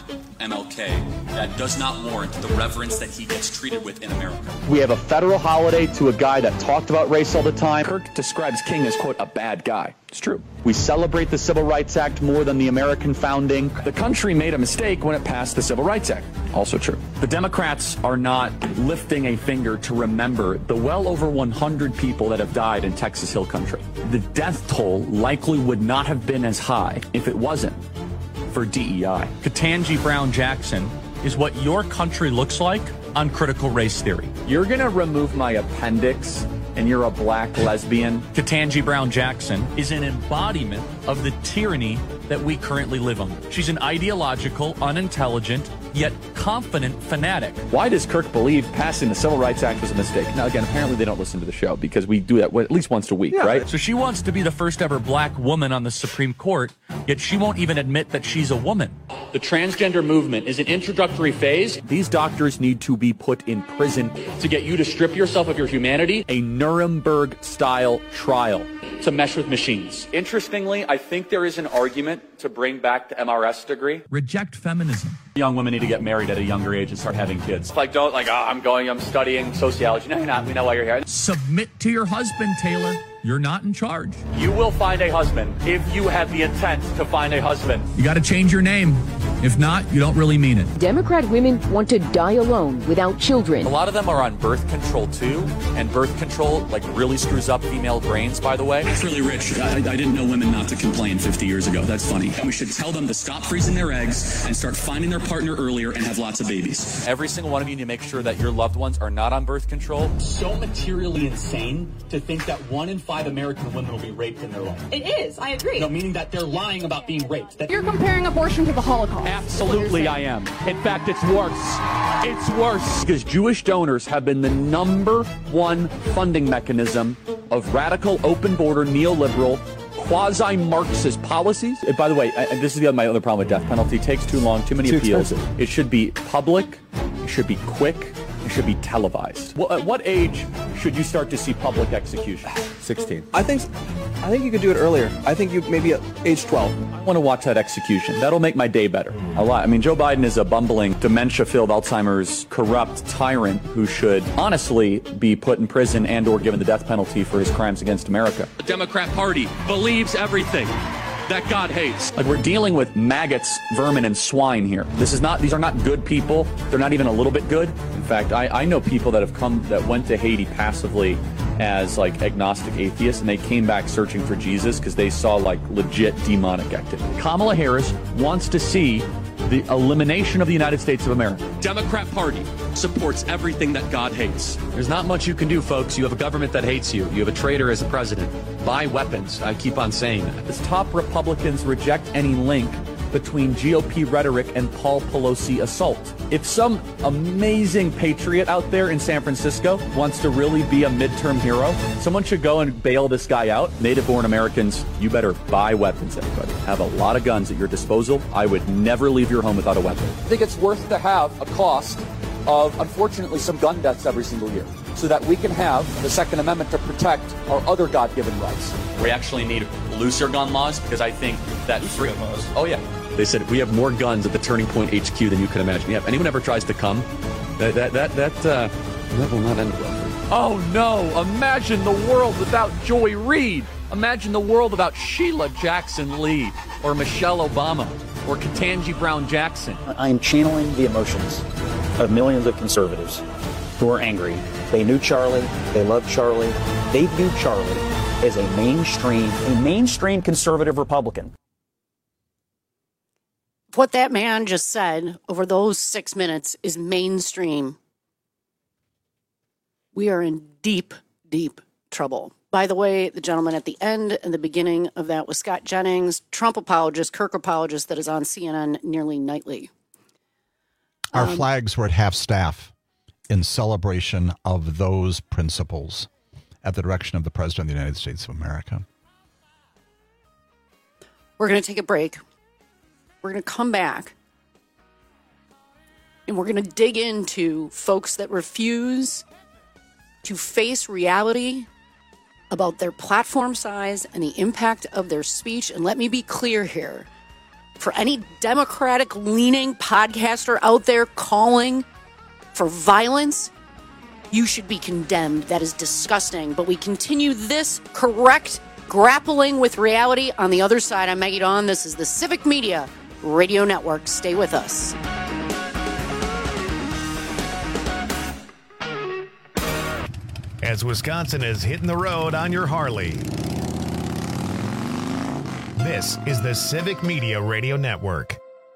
MLK that does not warrant the reverence that he gets treated with in America. We have a federal holiday to a guy that talked about race all the time. Kirk describes King as, quote, a bad guy. It's true. We celebrate the Civil Rights Act more than the American founding. The country made a mistake when it passed the Civil Rights Act. Also true. The Democrats are not lifting a finger to remember the well over 100 people that have died in Texas Hill Country. The death toll likely would not have been as high if it wasn't for DEI. Ketanji Brown Jackson is what your country looks like on critical race theory. You're going to remove my appendix and you're a black lesbian. Ketanji Brown Jackson is an embodiment of the tyranny that we currently live under. She's an ideological, unintelligent, yet confident fanatic. Why does Kirk believe passing the Civil Rights Act was a mistake? Now, again, apparently they don't listen to the show because we do that at least once a week, right? So she wants to be the first ever black woman on the Supreme Court, yet she won't even admit that she's a woman. The transgender movement is an introductory phase. These doctors need to be put in prison To get you to strip yourself of your humanity, a Nuremberg-style trial. to mesh with machines. Interestingly, I think there is an argument to bring back the MRS degree. Reject feminism. Young women need to get married at a younger age and start having kids. I'm studying sociology. No, you're not. We know why you're here. Submit to your husband, Taylor. You're not in charge. You will find a husband if you have the intent to find a husband. You got to change your name. If not, you don't really mean it. Democrat women want to die alone without children. A lot of them are on birth control too, and birth control really screws up female brains, by the way. That's really rich. I didn't know women not to complain 50 years ago. That's funny. We should tell them to stop freezing their eggs and start finding their partner earlier and have lots of babies. Every single one of you need to make sure that your loved ones are not on birth control. So materially insane to think that 1 in 5 American women will be raped in their life. It is. I agree. No, meaning that they're lying about being raped. You're comparing abortion to the Holocaust. Absolutely, I am. In fact, it's worse. It's worse. Because Jewish donors have been the #1 funding mechanism of radical, open border, neoliberal, quasi-Marxist policies. And by the way, this is my other problem with death penalty. It takes too long, too many appeals. Expensive. It should be public. It should be quick. It should be televised. Well, at what age should you start to see public execution? 16. I think you could do it earlier. I think you maybe at age 12. I want to watch that execution. That'll make my day better. A lot. I mean, Joe Biden is a bumbling, dementia-filled, Alzheimer's, corrupt tyrant who should honestly be put in prison and or given the death penalty for his crimes against America. The Democrat Party believes everything that God hates. We're dealing with maggots, vermin, and swine here. These are not good people. They're not even a little bit good. In fact, I know people that went to Haiti passively as agnostic atheists, and they came back searching for Jesus because they saw legit demonic activity. Kamala Harris wants to see the elimination of the United States of America. Democrat Party supports everything that God hates. There's not much you can do, folks. You have a government that hates you. You have a traitor as a president. Buy weapons. I keep on saying that. As top Republicans reject any link between GOP rhetoric and Paul Pelosi assault. If some amazing patriot out there in San Francisco wants to really be a midterm hero, someone should go and bail this guy out. Native-born Americans, you better buy weapons, everybody. Have a lot of guns at your disposal. I would never leave your home without a weapon. I think it's worth to have a cost of, unfortunately, some gun deaths every single year so that we can have the Second Amendment to protect our other God-given rights. We actually need looser gun laws because I think that free laws. Oh, yeah. They said we have more guns at the Turning Point HQ than you can imagine. Yeah, if anyone ever tries to come, that will not end well. Oh no, imagine the world without Joy Reid. Imagine the world without Sheila Jackson Lee or Michelle Obama or Ketanji Brown Jackson. I am channeling the emotions of millions of conservatives who are angry. They knew Charlie. They loved Charlie. They view Charlie as a mainstream conservative Republican. What that man just said over those 6 minutes is mainstream. We are in deep, deep trouble. By the way, the gentleman at the end and the beginning of that was Scott Jennings, Trump apologist, Kirk apologist that is on CNN nearly nightly. Our flags were at half staff in celebration of those principles at the direction of the President of the United States of America. We're going to take a break. We're going to come back and we're going to dig into folks that refuse to face reality about their platform size and the impact of their speech. And let me be clear here. For any Democratic-leaning podcaster out there calling for violence, you should be condemned. That is disgusting. But we continue this correct grappling with reality on the other side. I'm Maggie Dawn. This is the Civic Media Radio Network. Stay with us. As Wisconsin is hitting the road on your Harley. This is the Civic Media Radio Network.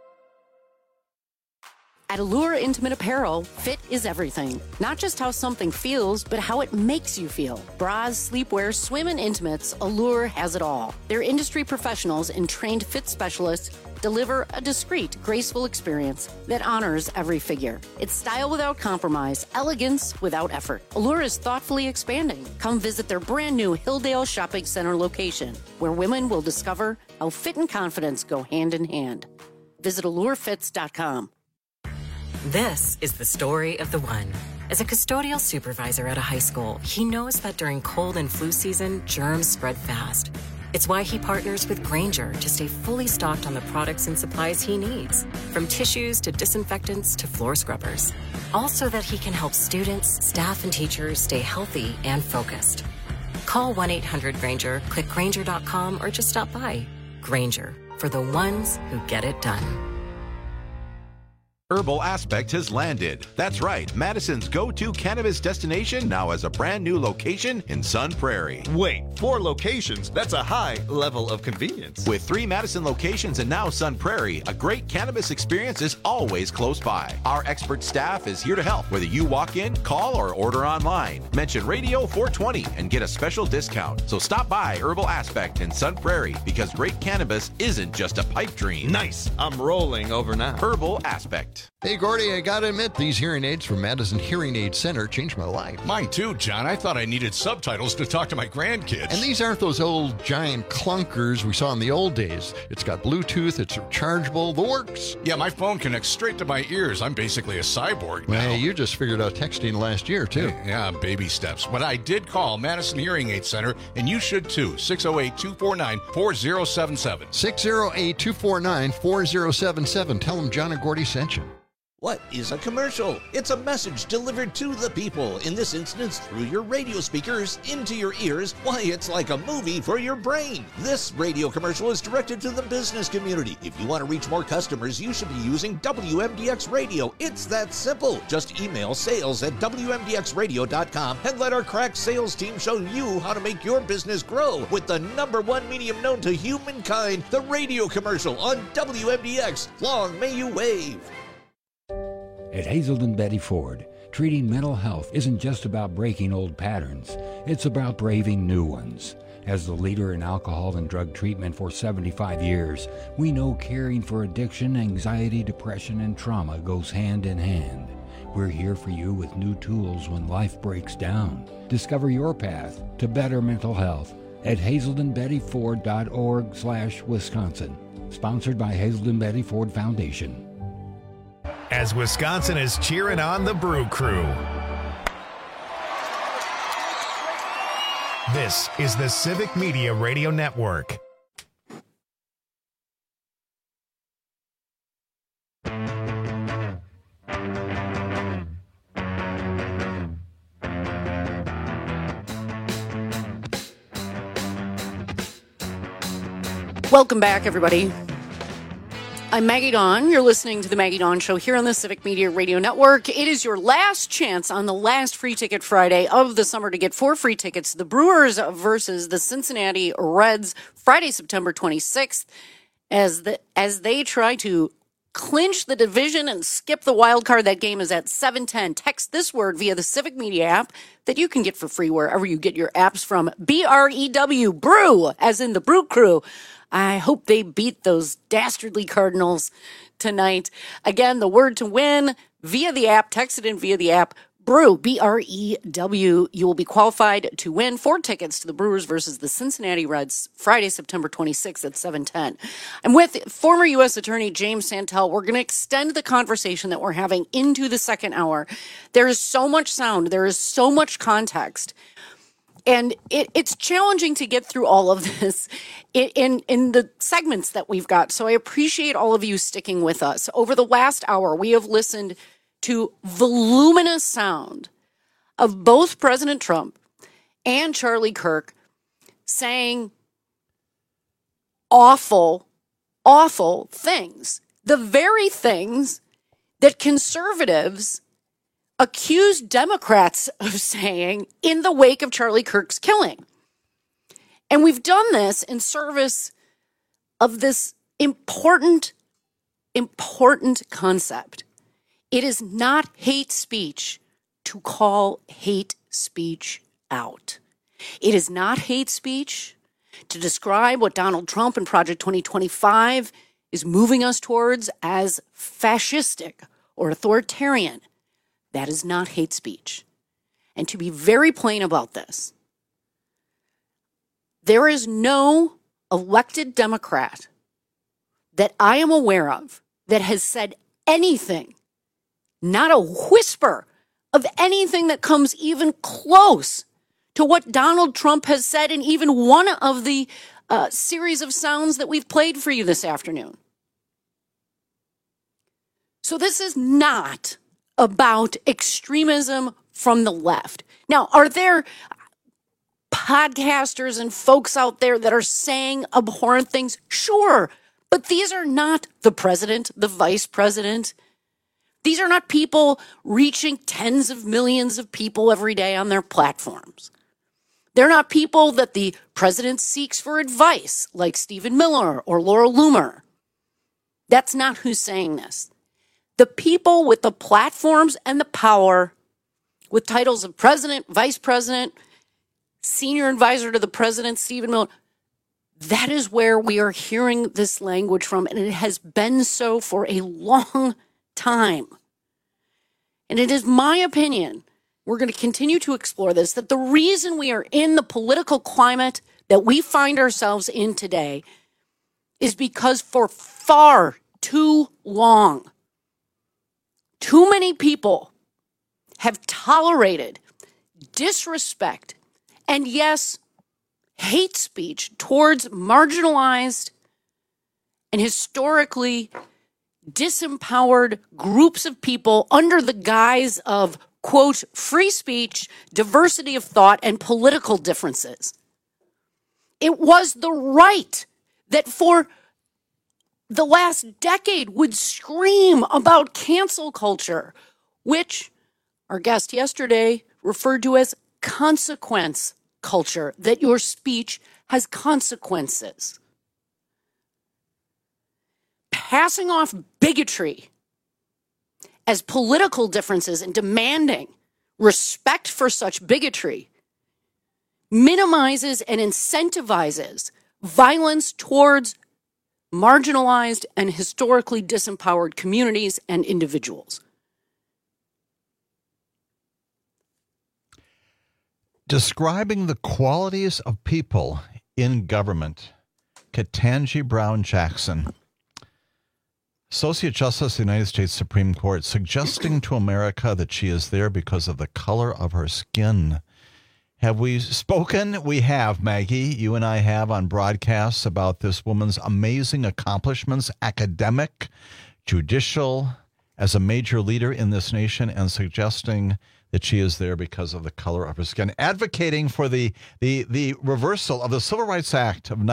At Allure Intimate Apparel, fit is everything. Not just how something feels, but how it makes you feel. Bras, sleepwear, swim, and intimates, Allure has it all. Their industry professionals and trained fit specialists deliver a discreet, graceful experience that honors every figure. It's style without compromise, elegance without effort. Allure is thoughtfully expanding. Come visit their brand new Hilldale Shopping Center location, where women will discover how fit and confidence go hand in hand. Visit allurefits.com. This is the story of the one. As a custodial supervisor at a high school, he knows that during cold and flu season, germs spread fast. It's why he partners with Grainger to stay fully stocked on the products and supplies he needs, from tissues to disinfectants to floor scrubbers. All so that he can help students, staff, and teachers stay healthy and focused. Call 1-800-GRAINGER, click Grainger.com, or just stop by. Grainger, for the ones who get it done. Herbal Aspect has landed. That's right, Madison's go-to cannabis destination now has a brand new location in Sun Prairie. Wait, 4 locations? That's a high level of convenience. With 3 Madison locations and now Sun Prairie, a great cannabis experience is always close by. Our expert staff is here to help, whether you walk in, call, or order online. Mention Radio 420 and get a special discount. So stop by Herbal Aspect in Sun Prairie, because great cannabis isn't just a pipe dream. Nice. I'm rolling over now. Herbal Aspect. Hey, Gordy, I gotta admit, these hearing aids from Madison Hearing Aid Center changed my life. Mine too, John. I thought I needed subtitles to talk to my grandkids. And these aren't those old giant clunkers we saw in the old days. It's got Bluetooth, it's rechargeable, the works. Yeah, my phone connects straight to my ears. I'm basically a cyborg now. Hey, you just figured out texting last year, too. Yeah, baby steps. But I did call Madison Hearing Aid Center, and you should too. 608-249-4077. 608-249-4077. Tell them John and Gordy sent you. What is a commercial? It's a message delivered to the people, in this instance through your radio speakers, into your ears. Why, it's like a movie for your brain. This radio commercial is directed to the business community. If you want to reach more customers, you should be using WMDX Radio. It's that simple. Just email sales@WMDXradio.com and let our crack sales team show you how to make your business grow with the #1 medium known to humankind, the radio commercial on WMDX. Long may you wave. At Hazelden Betty Ford, treating mental health isn't just about breaking old patterns. It's about braving new ones. As the leader in alcohol and drug treatment for 75 years, we know caring for addiction, anxiety, depression, and trauma goes hand in hand. We're here for you with new tools when life breaks down. Discover your path to better mental health at hazeldenbettyford.org/Wisconsin. Sponsored by Hazelden Betty Ford Foundation. As Wisconsin is cheering on the Brew Crew. This is the Civic Media Radio Network. Welcome back, everybody. I'm Maggie Dawn. You're listening to The Maggie Dawn Show here on the Civic Media Radio Network. It is your last chance on the last Free Ticket Friday of the summer to get 4 free tickets to the Brewers versus the Cincinnati Reds, Friday, September 26th, as they try to clinch the division and skip the wild card. That game is at 7:10. Text this word via the Civic Media app that you can get for free wherever you get your apps from. BREW, Brew, as in the Brew Crew. I hope they beat those dastardly Cardinals tonight. Again, the word to win via the app. Text it in via the app. Brew, BREW. You will be qualified to win 4 tickets to the Brewers versus the Cincinnati Reds, Friday, September 26th at 7:10. I'm with former U.S. Attorney James Santel. We're going to extend the conversation that we're having into the second hour. There is so much sound. There is so much context. And it's challenging to get through all of this in the segments that we've got. So I appreciate all of you sticking with us. Over the last hour, we have listened to voluminous sound of both President Trump and Charlie Kirk saying awful, awful things. The very things that conservatives accused Democrats of saying in the wake of Charlie Kirk's killing. And we've done this in service of this important concept. It is not hate speech to call hate speech out. It is not hate speech to describe what Donald Trump and Project 2025 is moving us towards as fascistic or authoritarian, that is not hate speech. And to be very plain about this, there is no elected Democrat that I am aware of that has said anything, not a whisper of anything that comes even close to what Donald Trump has said in even one of the series of sounds that we've played for you this afternoon. So this is not about extremism from the left. Now, are there podcasters and folks out there that are saying abhorrent things? Sure, but these are not the president, the vice president. These are not people reaching tens of millions of people every day on their platforms. They're not people that the president seeks for advice, like Stephen Miller or Laura Loomer. That's not who's saying this. The people with the platforms and the power, with titles of president, vice president, senior advisor to the president, Stephen Miller, that is where we are hearing this language from, and it has been so for a long time. And it is my opinion, we're going to continue to explore this, that the reason we are in the political climate that we find ourselves in today is because for far too long, too many people have tolerated disrespect and, yes, hate speech towards marginalized and historically disempowered groups of people under the guise of, quote, free speech, diversity of thought, and political differences. It was the right that for the last decade would scream about cancel culture, which our guest yesterday referred to as consequence culture, that your speech has consequences. Passing off bigotry as political differences and demanding respect for such bigotry minimizes and incentivizes violence towards marginalized and historically disempowered communities and individuals. Describing the qualities of people in government, Ketanji Brown Jackson, Associate Justice of the United States Supreme Court, suggesting to America that she is there because of the color of her skin. Have we spoken? We have, Maggie. You and I have on broadcasts about this woman's amazing accomplishments, academic, judicial, as a major leader in this nation, and suggesting that she is there because of the color of her skin, advocating for the reversal of the Civil Rights Act of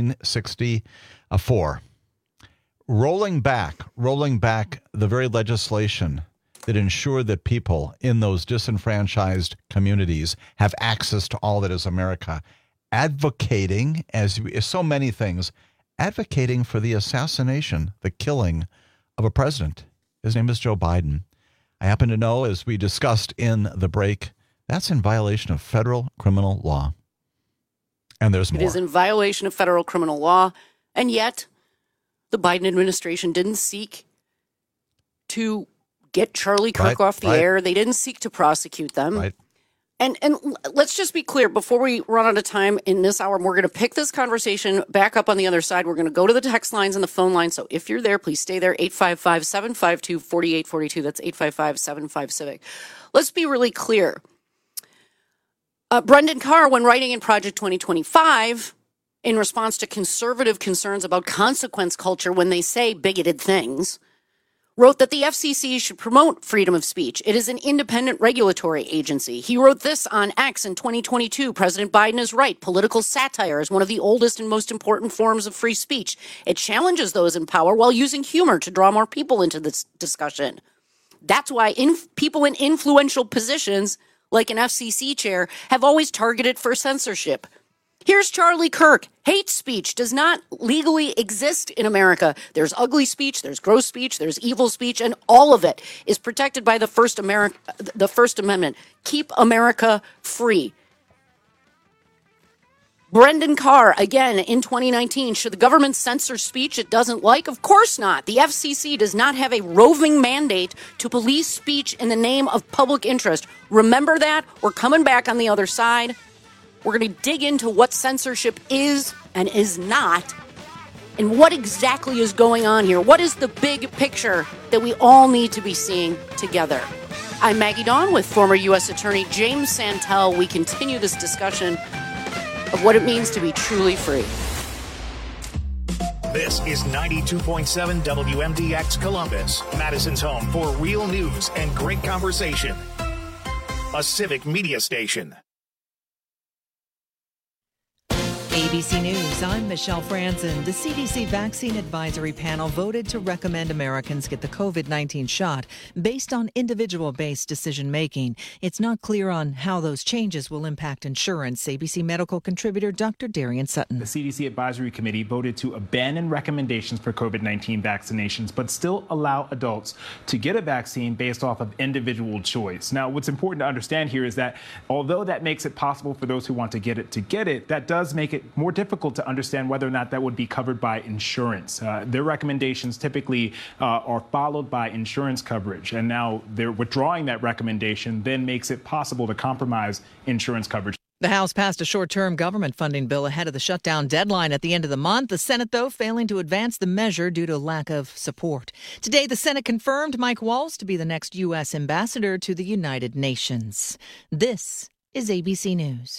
1964, rolling back the very legislation that ensured that people in those disenfranchised communities have access to all that is America, advocating, as so many things, advocating for the assassination, the killing of a president. His name is Joe Biden. I happen to know, as we discussed in the break, that's in violation of federal criminal law. And there's more. It is in violation of federal criminal law, and yet the Biden administration didn't seek to get Charlie Kirk off the air. They didn't seek to prosecute them. Right. And let's just be clear, before we run out of time in this hour, we're going to pick this conversation back up on the other side. We're going to go to the text lines and the phone line. So if you're there, please stay there. 855-752-4842. That's 855-75-CIVIC. Let's be really clear. Brendan Carr, when writing in Project 2025, in response to conservative concerns about consequence culture when they say bigoted things, wrote that the FCC should promote freedom of speech. It is an independent regulatory agency. He wrote this on X in 2022. President Biden is right. Political satire is one of the oldest and most important forms of free speech. It challenges those in power while using humor to draw more people into this discussion. That's why people in influential positions, like an FCC chair, have always targeted for censorship. Here's Charlie Kirk. Hate speech does not legally exist in America. There's ugly speech, there's gross speech, there's evil speech, and all of it is protected by the First Amendment. Keep America free. Brendan Carr, again, in 2019, should the government censor speech it doesn't like? Of course not. The FCC does not have a roving mandate to police speech in the name of public interest. Remember that. We're coming back on the other side. We're going to dig into what censorship is and is not, and what exactly is going on here. What is the big picture that we all need to be seeing together? I'm Maggie Dawn with former U.S. Attorney James Santel. We continue this discussion of what it means to be truly free. This is 92.7 WMDX Columbus, Madison's home for real news and great conversation. A civic media station. ABC News, I'm Michelle Franzen. The CDC Vaccine Advisory Panel voted to recommend Americans get the COVID-19 shot based on individual-based decision-making. It's not clear on how those changes will impact insurance. ABC medical contributor Dr. Darian Sutton. The CDC Advisory Committee voted to abandon recommendations for COVID-19 vaccinations, but still allow adults to get a vaccine based off of individual choice. Now, what's important to understand here is that although that makes it possible for those who want to get it, that does make it more difficult to understand whether or not that would be covered by insurance. Their recommendations typically are followed by insurance coverage, and now they're withdrawing that recommendation then makes it possible to compromise insurance coverage. The House passed a short-term government funding bill ahead of the shutdown deadline at the end of the month. The Senate, though, failing to advance the measure due to lack of support. Today, the Senate confirmed Mike Waltz to be the next U.S. ambassador to the United Nations. This is ABC News.